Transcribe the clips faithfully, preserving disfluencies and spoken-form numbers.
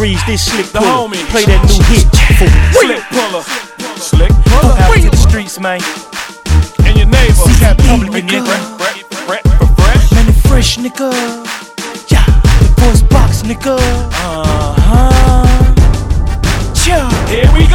Breeze, this Slick The Puller. homie. Play that new hit for Slick Puller. Slick Puller. out to the streets, man. And your neighbor. Cat Public Public, nigga. nigga. Brett, Brett, Brett, Brett. Man, the fresh nigga. Yeah, the voice box nigga. Uh-huh. Yeah. Here we go.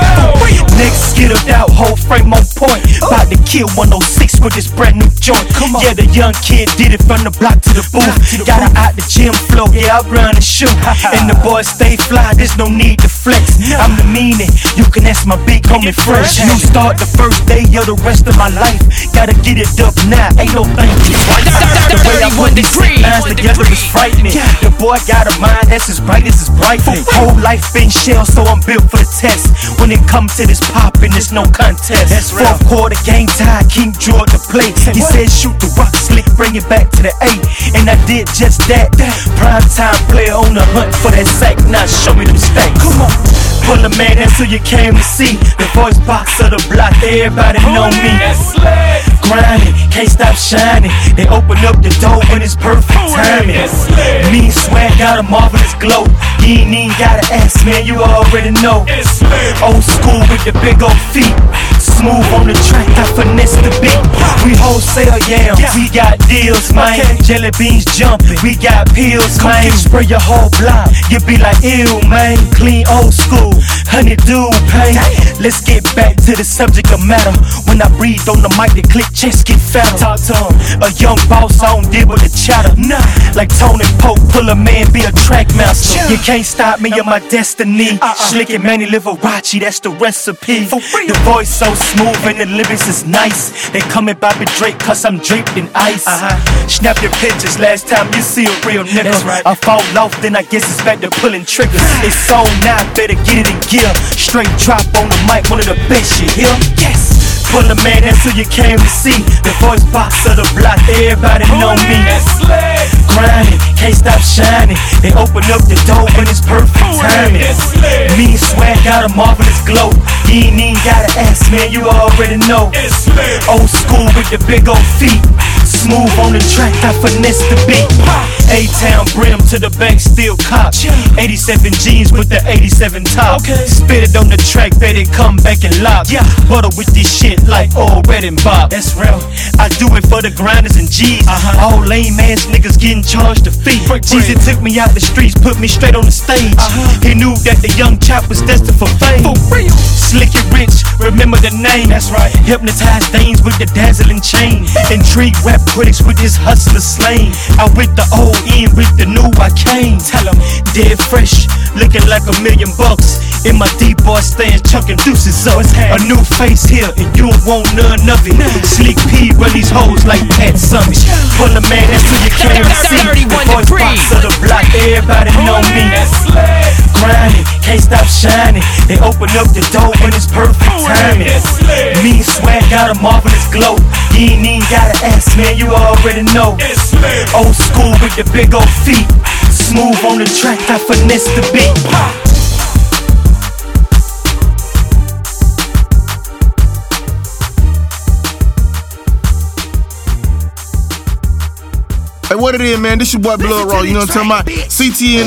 Next skittled out, whole frame on point. About to kill one oh six with this brand new joint. Come on. Yeah, the young kid did it from the block to the booth. To the Got her out the gym floor, yeah, I run and shoot. And the boys stay fly, there's no need to flex. I'm the meaning, you can ask my big homie fresh. New start the first day of the rest of my life. Gotta get it up now, ain't no thank you. The way I put these sick lines together is frightening. The boy got a mind that's as bright as his bright. Whole life been shell, so I'm built for the test. When it comes to this poppin', it's no contest. That's Fourth quarter, game time, King Jordan to play. He said shoot the rock, Slick, bring it back to the eight. And I did just that. Prime time player on the hunt for that sack. Now show me them stacks. Come on. Pull a man, that's who you came to see. The voice box of the block, everybody know me. Grinding, can't stop shining. They open up the door when it's perfect timing. Me and Swag got a marvelous glow. You ain't even gotta ask, man, you already know. Old school with the big old feet. Smooth on the track, I finesse the beat. We wholesale yams, we got deals, man. Jelly beans jumping, we got pills, man. Spray your whole block, you be like, ew, man. Clean old school, honey dude, pain. Let's get back to the subject of matter. When I breathe on the mic, the click chest get fatter. Talk to him, a young boss, I don't deal with the chatter. Nah, like Tony Pope, pull a man, be a track master. You can't stop me in my destiny. Slick and Manny Liberace, that's the recipe. The voice so smooth and the lyrics is nice. They call me Bobby Drake cause I'm draped in ice. Uh-huh. Snap your pictures last time you see a real nigga. That's right. I fall off, then I guess it's back to pulling triggers. It's on now, better get it in gear. Straight drop on the mic, one of the best you hear. Yes. Pull a man, that's who you came to see. The voice box of the block, everybody know me. Grinding, can't stop shining. They open up the door when it's perfect timing. Me and Swag got a marvelous glow. You ain't even gotta ask, man, you already know. Old school with the big old feet. Smooth on the track, I finesse the beat. A-Town brim to the bank, still cop. eighty-seven jeans with the eighty-seven top. Spit it on the track, bet it come back and lock. Butter with this shit like old Red and Bob. That's real. I do it for the grinders and G's. Uh-huh. All lame ass niggas getting charged a fee. Jeezy took me out the streets, put me straight on the stage. Uh-huh. He knew that the young chap was destined for fame. For real. Slick and rich, remember the name. That's right. Hypnotized dames with the dazzling chain. Intrigue rap critics with this hustler slang. Out with the old in, with the new I came. Tell them, dead fresh, looking like a million bucks. In my deep boy stance, chucking deuces up. A new face here, and you don't want none of it. Slick P run these hoes like Pat Summit. Pull a man, that's who you came to see. The voice box of the block, everybody know me. Grinding, can't stop shining. They open up the door when it's perfect timing. Me and Swag got a marvelous glow. You ain't even gotta ask, man, you already know. Old school with the big old feet. Smooth on the track, I finesse the beat. Hey, what it is, man? This your boy Blood Raw. You know what I'm talking about? C T N.